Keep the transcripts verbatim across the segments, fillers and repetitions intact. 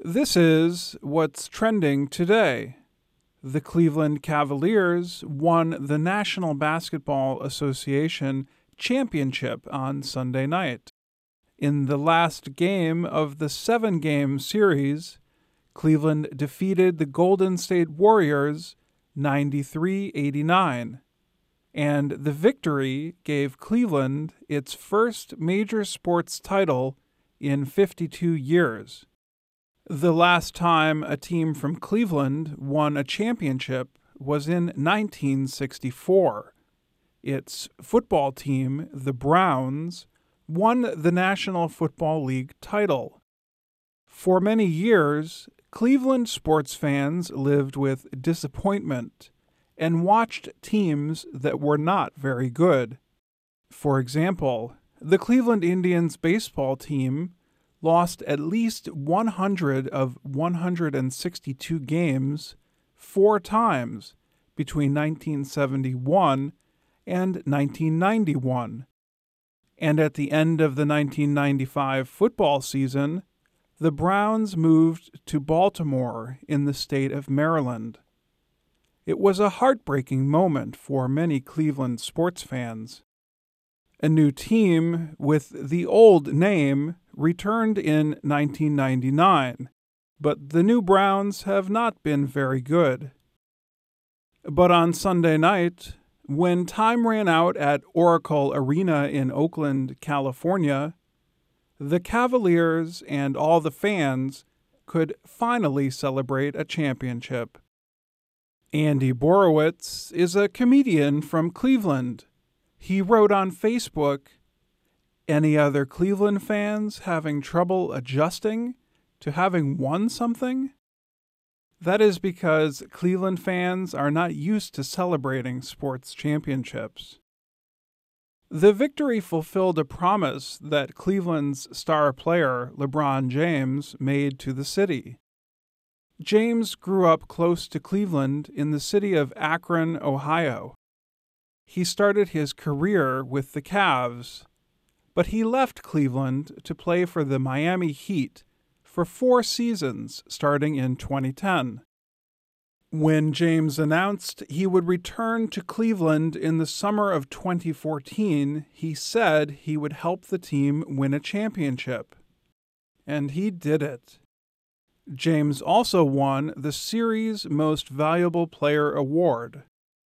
This is what's trending today. The Cleveland Cavaliers won the National Basketball Association championship on Sunday night. In the last game of the seven-game series, Cleveland defeated the Golden State Warriors ninety-three eighty-nine, and the victory gave Cleveland its first major sports title in fifty-two years. The last time a team from Cleveland won a championship was in nineteen sixty-four. Its football team, the Browns, won the National Football League title. For many years, Cleveland sports fans lived with disappointment and watched teams that were not very good. For example, the Cleveland Indians baseball team lost at least one hundred of one hundred sixty-two games four times between nineteen seventy-one and nineteen ninety-one. And at the end of the nineteen ninety-five football season, the Browns moved to Baltimore in the state of Maryland. It was a heartbreaking moment for many Cleveland sports fans. A new team with the old name returned in nineteen ninety-nine, but the new Browns have not been very good. But on Sunday night, when time ran out at Oracle Arena in Oakland, California, the Cavaliers and all the fans could finally celebrate a championship. Andy Borowitz is a comedian from Cleveland. He wrote on Facebook, "Any other Cleveland fans having trouble adjusting to having won something?" That is because Cleveland fans are not used to celebrating sports championships. The victory fulfilled a promise that Cleveland's star player, LeBron James, made to the city. James grew up close to Cleveland in the city of Akron, Ohio. He started his career with the Cavs, but he left Cleveland to play for the Miami Heat for four seasons starting in twenty ten. When James announced he would return to Cleveland in the summer of twenty fourteen, he said he would help the team win a championship. And he did it. James also won the series' Most Valuable Player award.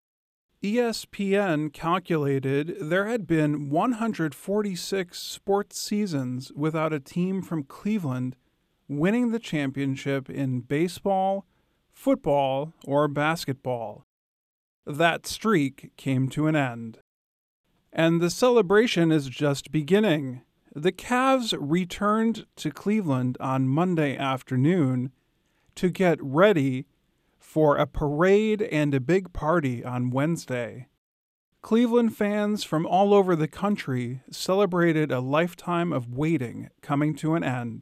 E S P N calculated there had been one hundred forty-six sports seasons without a team from Cleveland winning the championship in baseball, football, or basketball. That streak came to an end. And the celebration is just beginning. The Cavs returned to Cleveland on Monday afternoon to get ready for a parade and a big party on Wednesday. Cleveland fans from all over the country celebrated a lifetime of waiting coming to an end.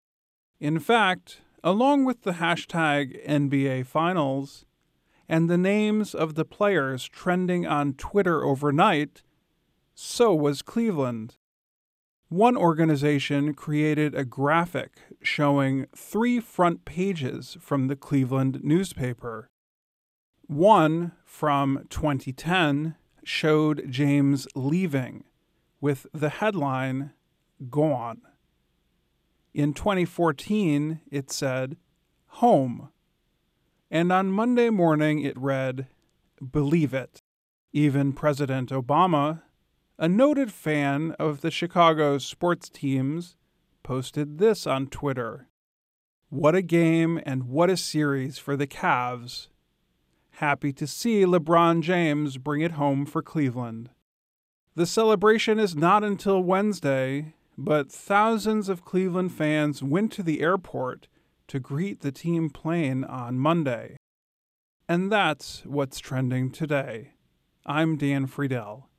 In fact, along with the hashtag N B A Finals and the names of the players trending on Twitter overnight, so was Cleveland. One organization created a graphic showing three front pages from the Cleveland newspaper. One, from twenty ten, showed James leaving, with the headline, "Gone." In twenty fourteen, it said, "Home." And on Monday morning, it read, "Believe it." Even President Obama, a noted fan of the Chicago sports teams, posted this on Twitter. "What a game and what a series for the Cavs. Happy to see LeBron James bring it home for Cleveland." The celebration is not until Wednesday, but thousands of Cleveland fans went to the airport to greet the team plane on Monday. And that's what's trending today. I'm Dan Friedel.